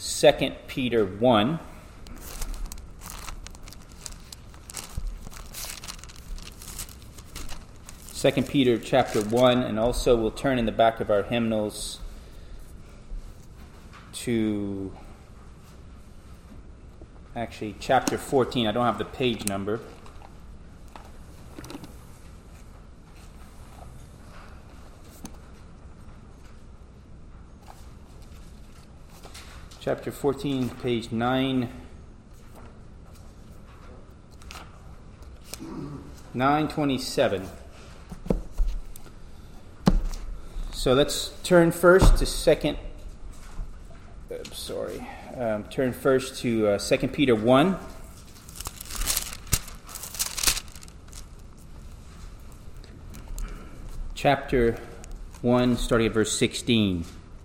2 Peter 1. Second Peter chapter 1, and also we'll turn in the back of our hymnals to actually chapter 14. I don't have the page number. Chapter 14, page 927. So let's turn first to 2 Peter 1. Chapter 1, starting at verse 16.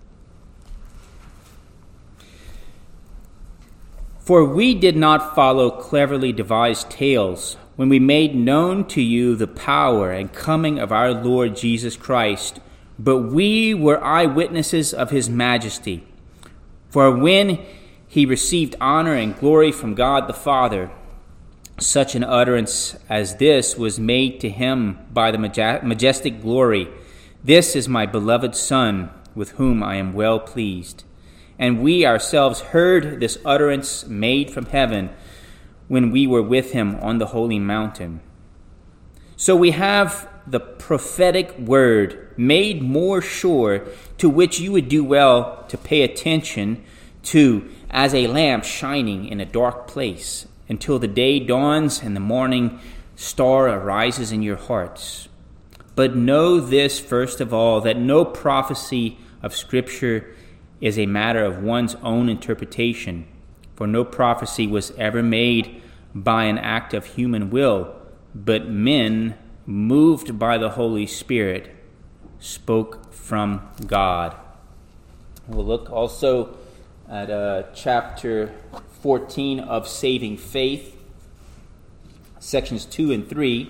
For we did not follow cleverly devised tales when we made known to you the power and coming of our Lord Jesus Christ, but we were eyewitnesses of his majesty. For when he received honor and glory from God the Father, such an utterance as this was made to him by the majestic glory, "This is my beloved Son, with whom I am well pleased." And we ourselves heard this utterance made from heaven when we were with him on the holy mountain. So we have the prophetic word made more sure, to which you would do well to pay attention to as a lamp shining in a dark place, until the day dawns and the morning star arises in your hearts. But know this first of all, that no prophecy of Scripture is a matter of one's own interpretation, for no prophecy was ever made by an act of human will, but men, moved by the Holy Spirit, spoke from God. We'll look also at chapter 14 of Saving Faith, sections 2 and 3.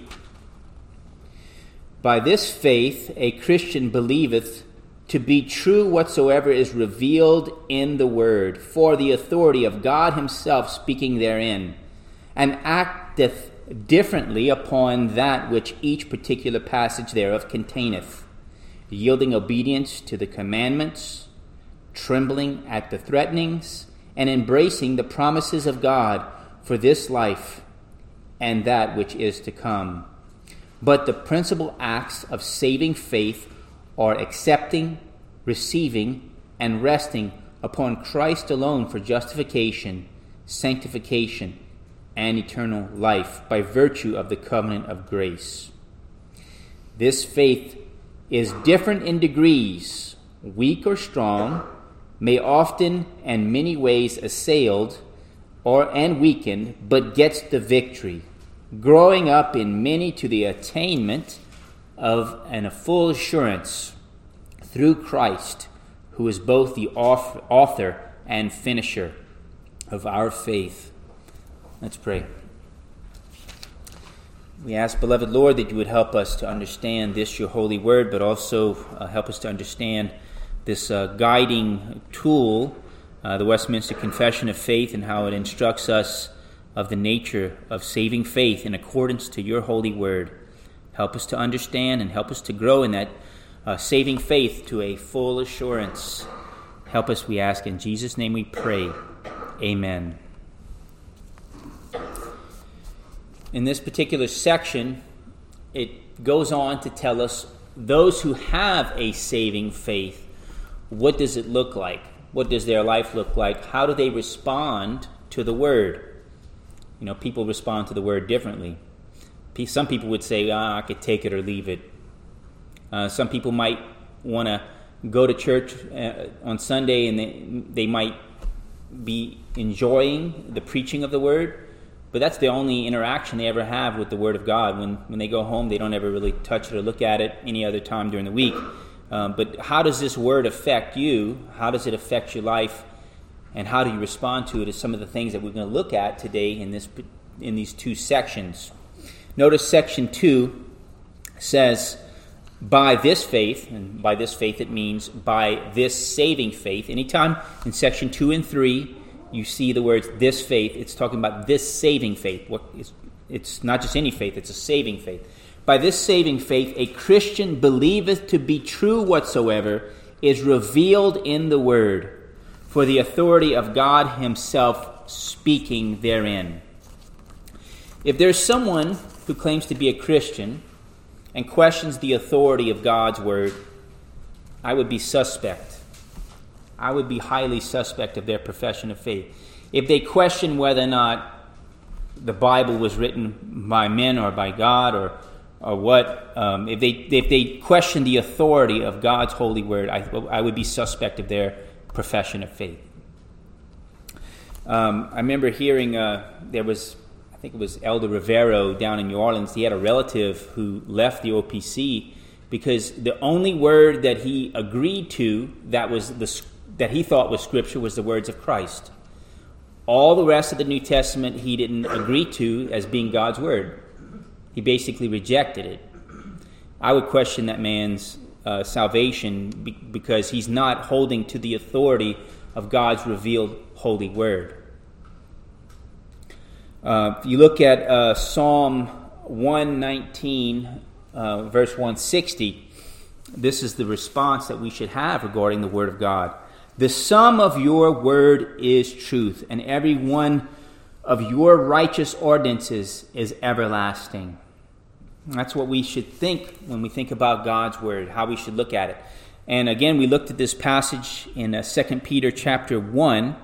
By this faith a Christian believeth to be true whatsoever is revealed in the Word, for the authority of God himself speaking therein, and acteth differently upon that which each particular passage thereof containeth, yielding obedience to the commandments, trembling at the threatenings, and embracing the promises of God for this life and that which is to come. But the principal acts of saving faith are accepting, receiving, and resting upon Christ alone for justification, sanctification, and eternal life by virtue of the covenant of grace. This faith is different in degrees, weak or strong, may often and many ways assailed and weakened, but gets the victory, growing up in many to the attainment of a full assurance through Christ, who is both the author and finisher of our faith. Let's pray. We ask, beloved Lord, that you would help us to understand this, your holy word, but also help us to understand this guiding tool, the Westminster Confession of Faith, and how it instructs us of the nature of saving faith in accordance to your holy word. Help us to understand and help us to grow in that saving faith to a full assurance. Help us, we ask, in Jesus' name we pray. Amen. In this particular section, it goes on to tell us those who have a saving faith, what does it look like? What does their life look like? How do they respond to the word? You know, people respond to the word differently. Some people would say, I could take it or leave it. Some people might want to go to church on Sunday, and they might be enjoying the preaching of the word, but that's the only interaction they ever have with the Word of God. When they go home, they don't ever really touch it or look at it any other time during the week. But how does this Word affect you? How does it affect your life? And how do you respond to it is some of the things that we're going to look at today in these two sections. Notice section 2 says, by this faith, and by this faith it means by this saving faith. Anytime in section 2 and 3 you see the words this faith, it's talking about this saving faith. It's not just any faith, it's a saving faith. By this saving faith, a Christian believeth to be true whatsoever is revealed in the word, for the authority of God himself speaking therein. If there's someone who claims to be a Christian and questions the authority of God's word, I would be suspect. I would be highly suspect of their profession of faith. If they question whether or not the Bible was written by men or by God or what, if they question the authority of God's holy word, I would be suspect of their profession of faith. I remember hearing there was, I think it was Elder Rivero down in New Orleans. He had a relative who left the OPC because the only word that he agreed to that he thought was Scripture was the words of Christ. All the rest of the New Testament he didn't agree to as being God's word. He basically rejected it. I would question that man's salvation because he's not holding to the authority of God's revealed holy word. If you look at Psalm 119, verse 160, this is the response that we should have regarding the word of God. The sum of your word is truth, and every one of your righteous ordinances is everlasting. That's what we should think when we think about God's word, how we should look at it. And again, we looked at this passage in 2 Peter chapter 1.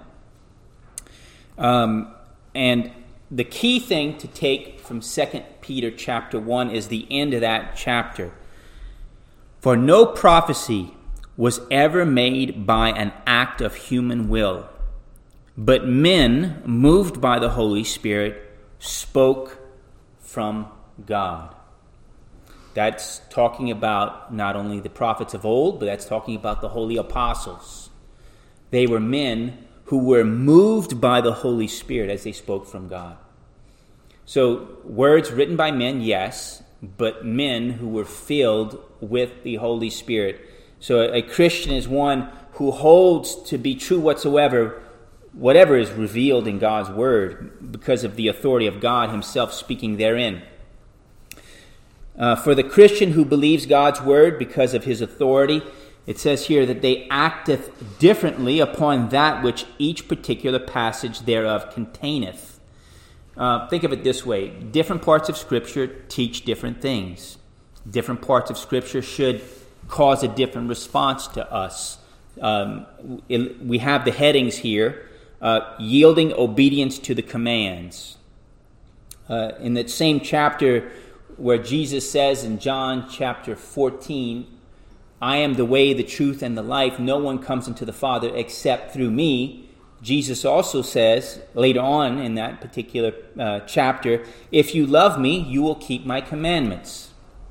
And the key thing to take from 2 Peter chapter 1 is the end of that chapter. For no prophecy was ever made by an act of human will, but men, moved by the Holy Spirit, spoke from God. That's talking about not only the prophets of old, but that's talking about the holy apostles. They were men who were moved by the Holy Spirit as they spoke from God. So words written by men, yes, but men who were filled with the Holy Spirit. So a Christian is one who holds to be true whatever is revealed in God's word because of the authority of God himself speaking therein. For the Christian who believes God's word because of his authority, it says here that they acteth differently upon that which each particular passage thereof containeth. Think of it this way. Different parts of Scripture teach different things. Different parts of Scripture should cause a different response to us. We have the headings here, yielding obedience to the commands. In that same chapter where Jesus says in John chapter 14, I am the way, the truth, and the life. No one comes into the Father except through me. Jesus also says later on in that particular chapter, if you love me, you will keep my commandments.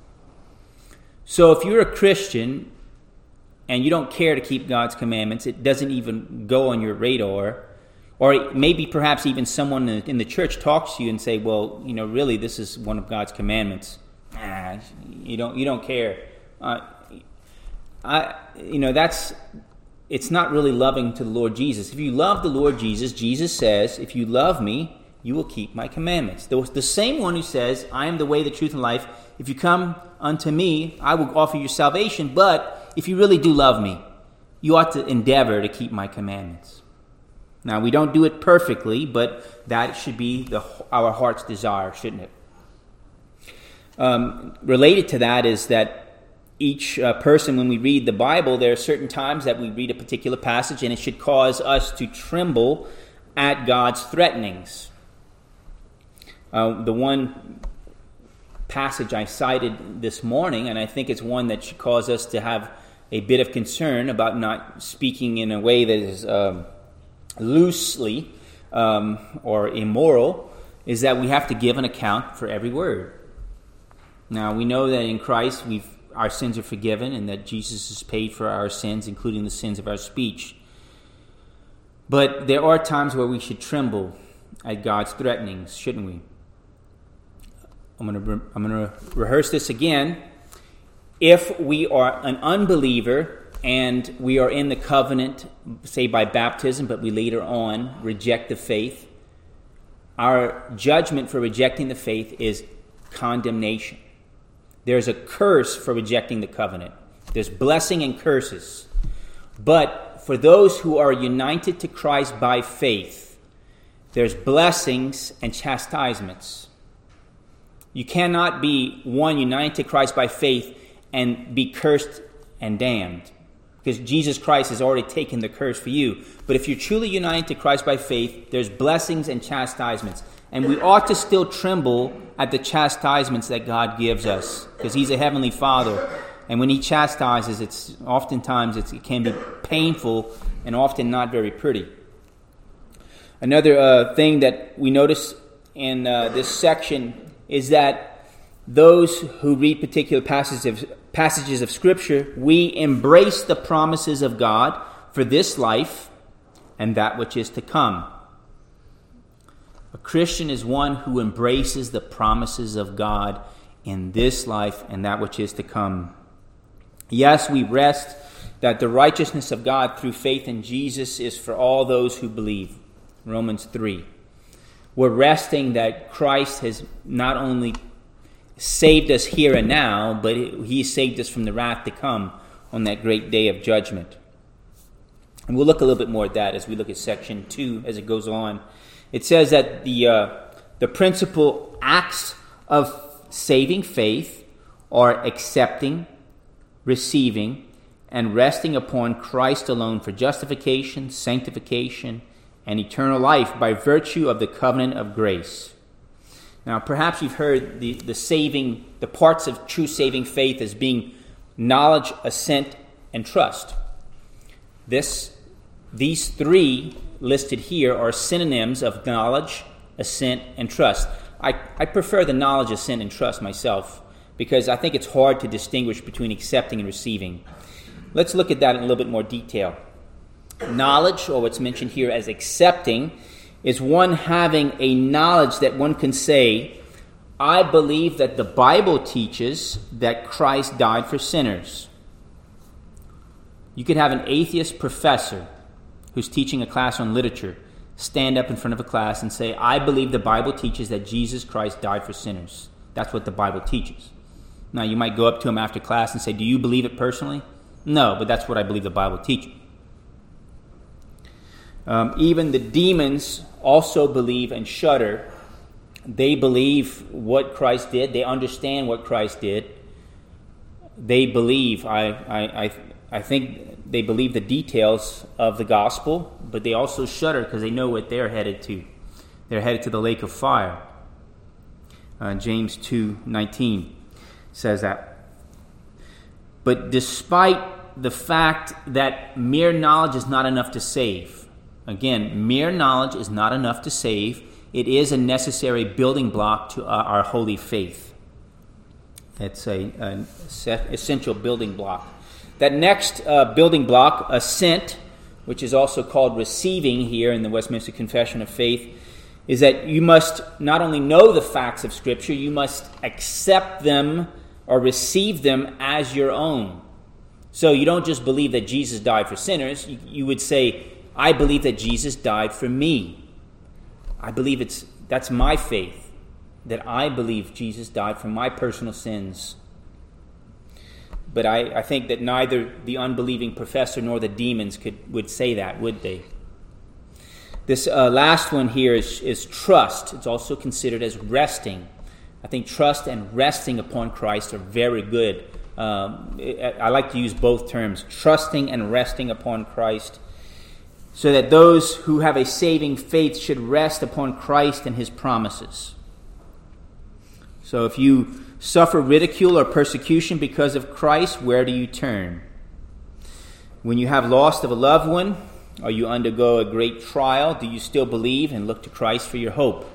So if you're a Christian and you don't care to keep God's commandments, it doesn't even go on your radar, or maybe perhaps even someone in the church talks to you and say, well, really this is one of God's commandments. You don't care. It's not really loving to the Lord Jesus. If you love the Lord Jesus, Jesus says, if you love me, you will keep my commandments. The same one who says, I am the way, the truth, and life. If you come unto me, I will offer you salvation. But if you really do love me, you ought to endeavor to keep my commandments. Now, we don't do it perfectly, but that should be our heart's desire, shouldn't it? Related to that is that each person, when we read the Bible, there are certain times that we read a particular passage, and it should cause us to tremble at God's threatenings. The one passage I cited this morning, and I think it's one that should cause us to have a bit of concern about not speaking in a way that is loosely or immoral, is that we have to give an account for every word. Now, we know that in Christ our sins are forgiven and that Jesus has paid for our sins, including the sins of our speech. But there are times where we should tremble at God's threatenings, shouldn't we? I'm going to rehearse this again. If we are an unbeliever and we are in the covenant, say by baptism, but we later on reject the faith, our judgment for rejecting the faith is condemnation. There's a curse for rejecting the covenant. There's blessing and curses. But for those who are united to Christ by faith, there's blessings and chastisements. You cannot be one united to Christ by faith and be cursed and damned, because Jesus Christ has already taken the curse for you. But if you're truly united to Christ by faith, there's blessings and chastisements. And we ought to still tremble at the chastisements that God gives us, because He's a heavenly Father. And when He chastises, it can be painful and often not very pretty. Another thing that we notice in this section is that those who read particular passages of Scripture, we embrace the promises of God for this life and that which is to come. A Christian is one who embraces the promises of God in this life and that which is to come. Yes, we rest that the righteousness of God through faith in Jesus is for all those who believe. Romans 3. We're resting that Christ has not only saved us here and now, but He saved us from the wrath to come on that great day of judgment. And we'll look a little bit more at that as we look at section 2 as it goes on. It says that the principal acts of saving faith are accepting, receiving, and resting upon Christ alone for justification, sanctification, and eternal life by virtue of the covenant of grace. Now, perhaps you've heard the parts of true saving faith as being knowledge, assent, and trust. These three listed here are synonyms of knowledge, assent, and trust. I prefer the knowledge, assent, and trust myself, because I think it's hard to distinguish between accepting and receiving. Let's look at that in a little bit more detail. Knowledge, or what's mentioned here as accepting, is one having a knowledge that one can say, I believe that the Bible teaches that Christ died for sinners. You could have an atheist professor who's teaching a class on literature stand up in front of a class and say, I believe the Bible teaches that Jesus Christ died for sinners. That's what the Bible teaches. Now, you might go up to him after class and say, do you believe it personally? No, but that's what I believe the Bible teaches. Even the demons also believe and shudder. They believe what Christ did. They understand what Christ did. They believe. I think they believe the details of the gospel, but they also shudder because they know what they're headed to. They're headed to the lake of fire. James 2:19 says that. But despite the fact that mere knowledge is not enough to save, again, mere knowledge is not enough to save. It is a necessary building block to our holy faith. It's an essential building block. That next building block, assent, which is also called receiving here in the Westminster Confession of Faith, is that you must not only know the facts of Scripture, you must accept them or receive them as your own. So you don't just believe that Jesus died for sinners. You would say, I believe that Jesus died for me. I believe that's my faith, that I believe Jesus died for my personal sins. But I think that neither the unbelieving professor nor the demons would say that, would they? This last one here is trust. It's also considered as resting. I think trust and resting upon Christ are very good. I like to use both terms, trusting and resting upon Christ, so that those who have a saving faith should rest upon Christ and His promises. So if you suffer ridicule or persecution because of Christ, where do you turn? When you have loss of a loved one, or you undergo a great trial, do you still believe and look to Christ for your hope?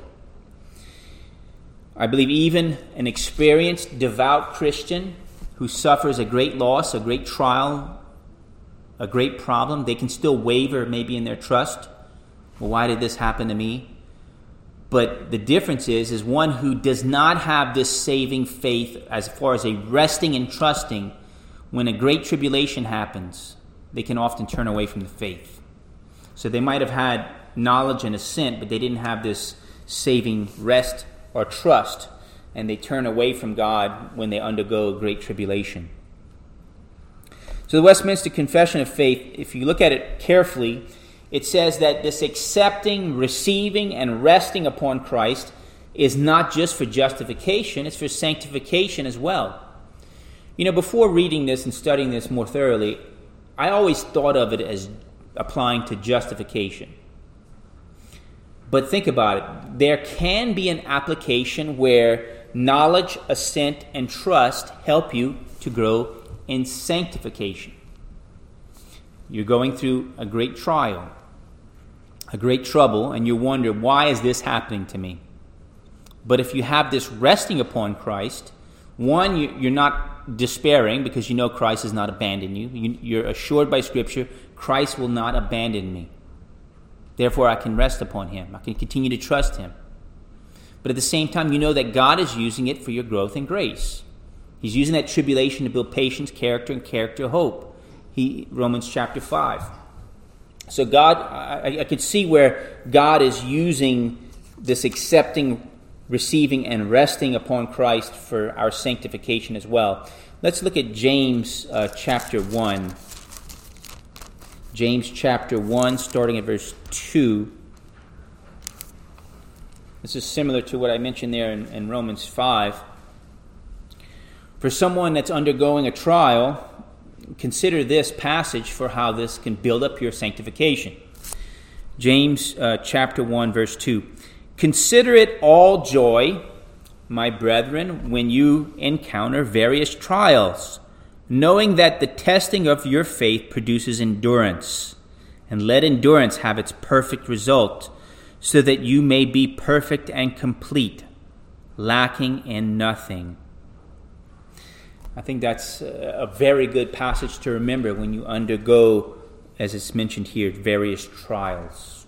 I believe even an experienced, devout Christian who suffers a great loss, a great trial, a great problem, they can still waver maybe in their trust. Well, why did this happen to me? But the difference is one who does not have this saving faith as far as a resting and trusting. When a great tribulation happens, they can often turn away from the faith. So they might have had knowledge and assent, but they didn't have this saving rest or trust, and they turn away from God when they undergo a great tribulation. So the Westminster Confession of Faith, if you look at it carefully, it says that this accepting, receiving, and resting upon Christ is not just for justification, it's for sanctification as well. You know, before reading this and studying this more thoroughly, I always thought of it as applying to justification. But think about it. There can be an application where knowledge, assent, and trust help you to grow in sanctification. You're going through a great trial, a great trouble, and you wonder, why is this happening to me? But if you have this resting upon Christ, one, you're not despairing because you know Christ has not abandoned you. You're assured by Scripture, Christ will not abandon me. Therefore, I can rest upon Him. I can continue to trust Him. But at the same time, you know that God is using it for your growth and grace. He's using that tribulation to build patience, character, and character hope. Romans chapter 5. So God, I could see where God is using this accepting, receiving, and resting upon Christ for our sanctification as well. Let's look at James chapter 1. James chapter 1, starting at verse 2. This is similar to what I mentioned there in Romans 5. For someone that's undergoing a trial, consider this passage for how this can build up your sanctification. James chapter 1, verse 2. Consider it all joy, my brethren, when you encounter various trials, knowing that the testing of your faith produces endurance. And let endurance have its perfect result, so that you may be perfect and complete, lacking in nothing. I think that's a very good passage to remember when you undergo, as it's mentioned here, various trials.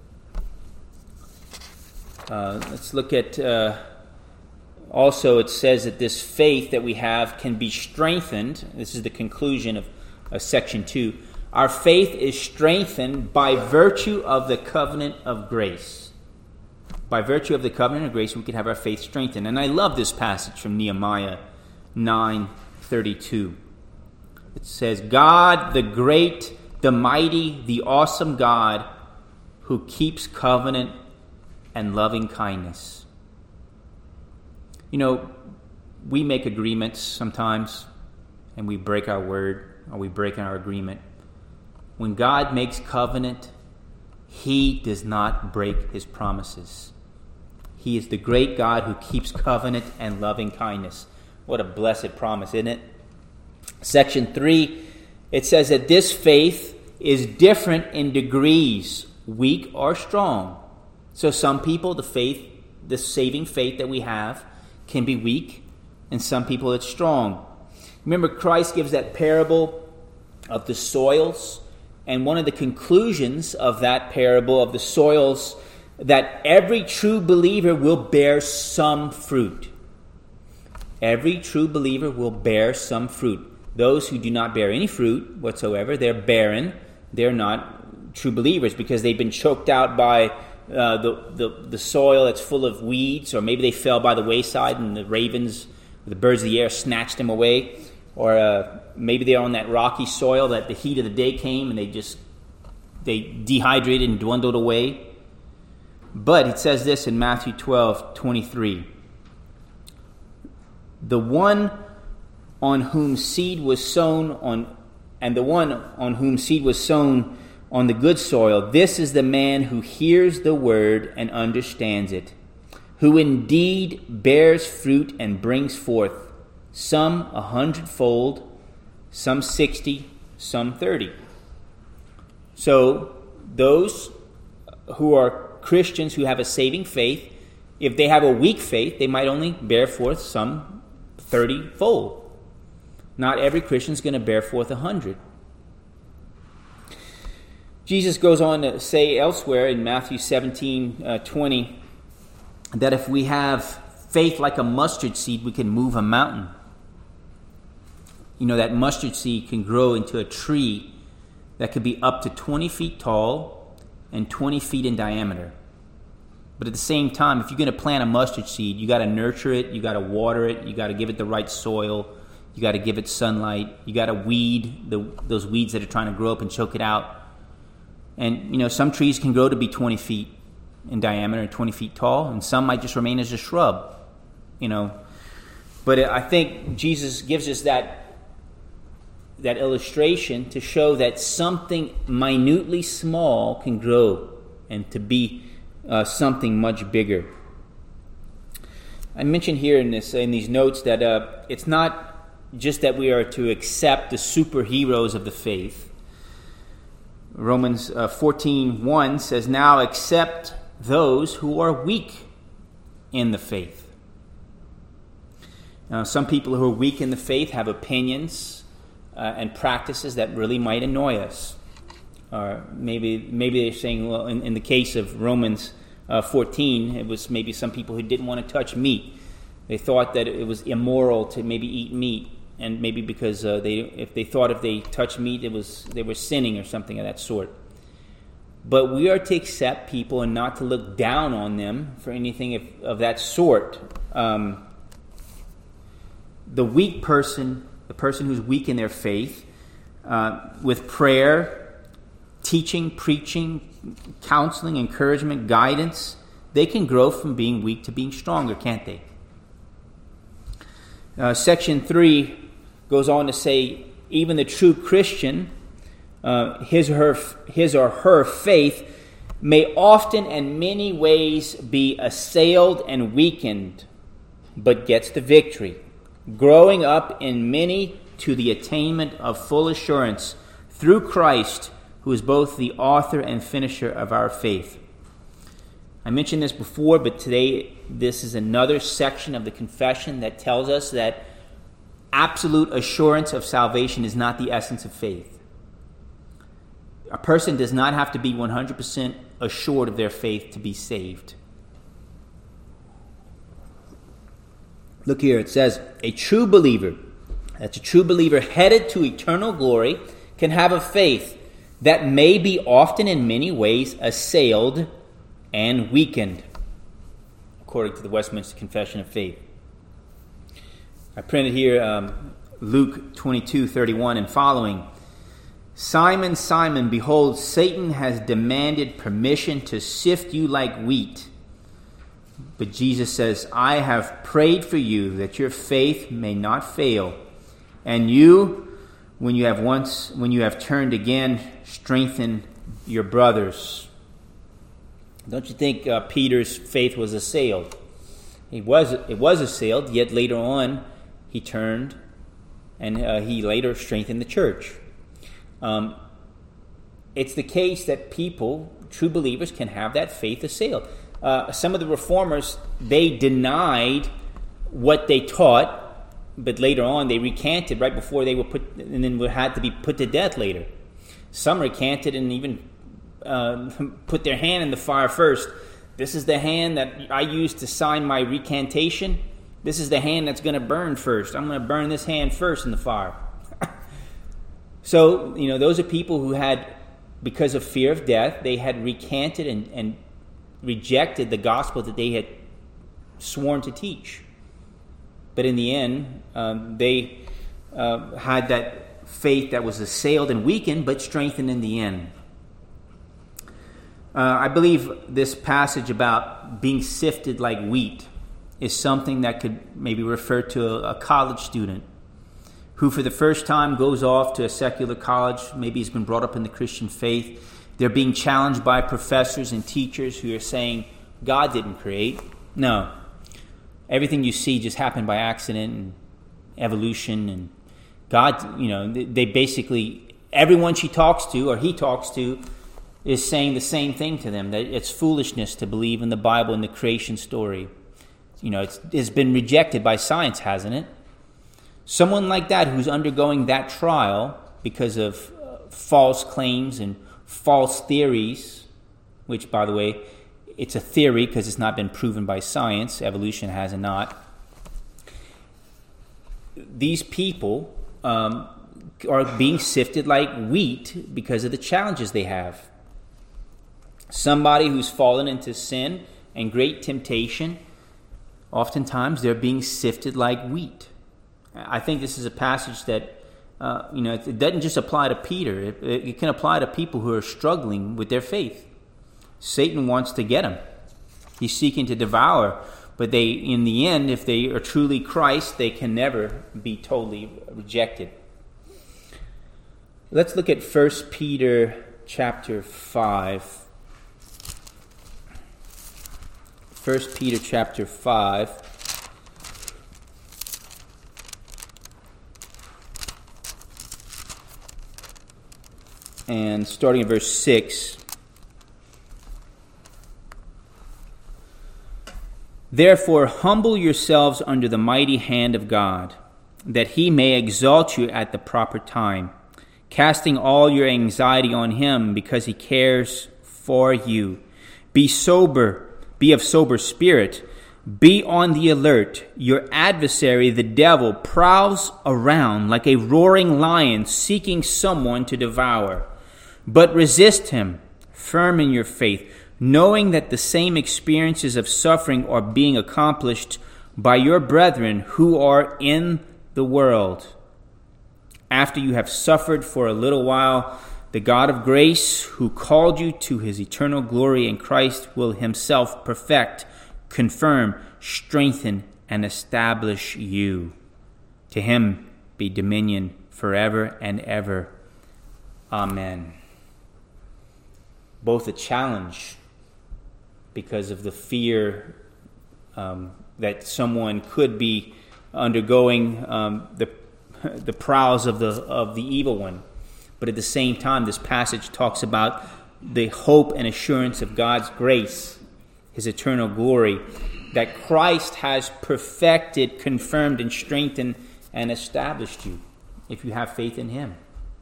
Let's look at, also it says that this faith that we have can be strengthened. This is the conclusion of section 2. Our faith is strengthened by virtue of the covenant of grace. By virtue of the covenant of grace, we can have our faith strengthened. And I love this passage from Nehemiah 9:32. It says, God, the great, the mighty, the awesome God, who keeps covenant and loving kindness. You know, we make agreements sometimes, and we break our word, or we break our agreement. When God makes covenant, He does not break His promises. He is the great God who keeps covenant and loving kindness. What a blessed promise, isn't it? Section 3, it says that this faith is different in degrees, weak or strong. So some people, the saving faith that we have, can be weak, and some people it's strong. Remember, Christ gives that parable of the soils, and one of the conclusions of that parable of the soils, that every true believer will bear some fruit. Every true believer will bear some fruit. Those who do not bear any fruit whatsoever, they're barren. They're not true believers because they've been choked out by the soil that's full of weeds, or maybe they fell by the wayside and the ravens, the birds of the air snatched them away, or maybe they're on that rocky soil that the heat of the day came and they dehydrated and dwindled away. But it says this in Matthew 12:23. The one on whom seed was sown on the good soil, this is the man who hears the word and understands it, who indeed bears fruit and brings forth, some 100-fold, some 60, some 30. So those who are Christians who have a saving faith, if they have a weak faith, they might only bear forth some 30-fold. Not every Christian is going to bear forth 100. Jesus goes on to say elsewhere in Matthew 17:20, that if we have faith like a mustard seed, we can move a mountain. You know, that mustard seed can grow into a tree that could be up to 20 feet tall and 20 feet in diameter. But at the same time, if you're going to plant a mustard seed, you got to nurture it, you got to water it, you got to give it the right soil, you got to give it sunlight, you got to weed those weeds that are trying to grow up and choke it out. And, you know, some trees can grow to be 20 feet in diameter and 20 feet tall, and some might just remain as a shrub, you know. But I think Jesus gives us that illustration to show that something minutely small can grow and to be something much bigger. I mentioned here in these notes that it's not just that we are to accept the superheroes of the faith. Romans 14:1 says, "Now accept those who are weak in the faith." Now, some people who are weak in the faith have opinions and practices that really might annoy us. Or maybe they're saying, well, in the case of Romans 14, it was maybe some people who didn't want to touch meat. They thought that it was immoral to maybe eat meat, and maybe because if they touched meat, they were sinning or something of that sort. But we are to accept people and not to look down on them for anything of that sort. The weak person, the person who's weak in their faith, with prayer, teaching, preaching, counseling, encouragement, guidance, they can grow from being weak to being stronger, can't they? Section 3 goes on to say, even the true Christian, his or her faith may often and many ways be assailed and weakened, but gets the victory, growing up in many to the attainment of full assurance through Christ, who is both the author and finisher of our faith. I mentioned this before, but today this is another section of the confession that tells us that absolute assurance of salvation is not the essence of faith. A person does not have to be 100% assured of their faith to be saved. Look here, it says, a true believer, that's a true believer headed to eternal glory, can have a faith that may be often in many ways assailed and weakened, according to the Westminster Confession of Faith. I printed here Luke 22:31 and following. Simon, Simon, behold, Satan has demanded permission to sift you like wheat. But Jesus says, I have prayed for you that your faith may not fail. And you, when you have turned again, strengthen your brothers. Don't you think Peter's faith was assailed? It was assailed, yet later on he turned and he later strengthened the church. It's the case that people, true believers, can have that faith assailed. Some of the reformers, they denied what they taught, but later on they recanted right before they were put, and then had to be put to death later. Some recanted and even put their hand in the fire first. This is the hand that I used to sign my recantation. This is the hand that's going to burn first. I'm going to burn this hand first in the fire. So, those are people who had, because of fear of death, they had recanted and rejected the gospel that they had sworn to teach. But in the end, they had that faith that was assailed and weakened, but strengthened in the end. I believe this passage about being sifted like wheat is something that could maybe refer to a college student who for the first time goes off to a secular college. Maybe he's been brought up in the Christian faith. They're being challenged by professors and teachers who are saying, God didn't create. No. Everything you see just happened by accident and evolution. And God, they basically, everyone she talks to or he talks to is saying the same thing to them, that it's foolishness to believe in the Bible and the creation story. It's been rejected by science, hasn't it? Someone like that who's undergoing that trial because of false claims and false theories, which, by the way, it's a theory because it's not been proven by science. Evolution has not. These people are being sifted like wheat because of the challenges they have. Somebody who's fallen into sin and great temptation, oftentimes they're being sifted like wheat. I think this is a passage that, it doesn't just apply to Peter. It can apply to people who are struggling with their faith. Satan wants to get them. He's seeking to devour. But they, in the end, if they are truly Christ, they can never be totally rejected. Let's look at 1 Peter chapter 5. 1 Peter chapter 5. And starting at verse 6. Therefore, humble yourselves under the mighty hand of God, that he may exalt you at the proper time, casting all your anxiety on him because he cares for you. Be of sober spirit, be on the alert. Your adversary, the devil, prowls around like a roaring lion seeking someone to devour. But resist him, firm in your faith, knowing that the same experiences of suffering are being accomplished by your brethren who are in the world. After you have suffered for a little while, the God of grace, who called you to his eternal glory in Christ, will himself perfect, confirm, strengthen, and establish you. To him be dominion forever and ever. Amen. Both a challenge because of the fear that someone could be undergoing the prowls of the evil one. But at the same time, this passage talks about the hope and assurance of God's grace, his eternal glory, that Christ has perfected, confirmed, and strengthened and established you if you have faith in him.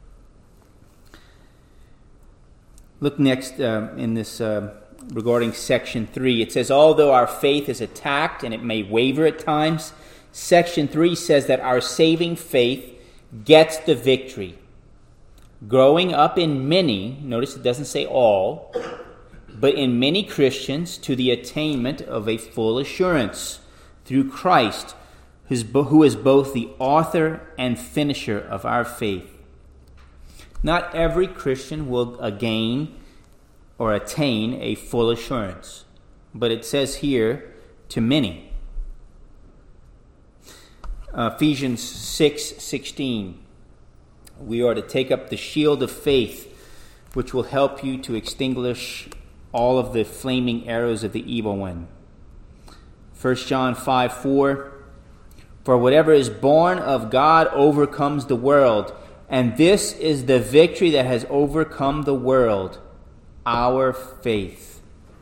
Look next in this regarding section 3. It says, although our faith is attacked and it may waver at times, section 3 says that our saving faith gets the victory. Growing up in many, notice it doesn't say all, but in many Christians to the attainment of a full assurance through Christ, who is both the author and finisher of our faith. Not every Christian will attain a full assurance, but it says here, to many. Ephesians 6:16. We are to take up the shield of faith, which will help you to extinguish all of the flaming arrows of the evil one. 1 John 5:4. For whatever is born of God overcomes the world, and this is the victory that has overcome the world, our faith.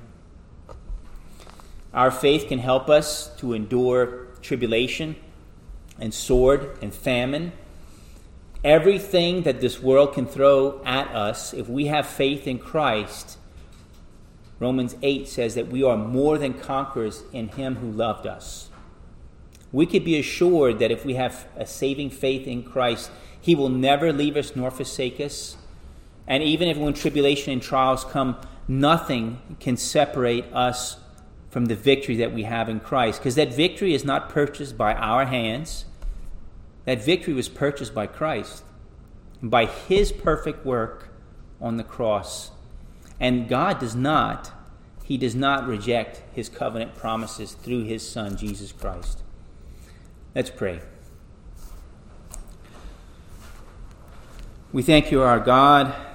Our faith can help us to endure tribulation and sword and famine. Everything that this world can throw at us, if we have faith in Christ, Romans 8 says that we are more than conquerors in him who loved us. We could be assured that if we have a saving faith in Christ, he will never leave us nor forsake us. And even if when tribulation and trials come, nothing can separate us from the victory that we have in Christ. Because that victory is not purchased by our hands. That victory was purchased by Christ, by his perfect work on the cross. And God does not reject his covenant promises through his Son, Jesus Christ. Let's pray. We thank you, our God,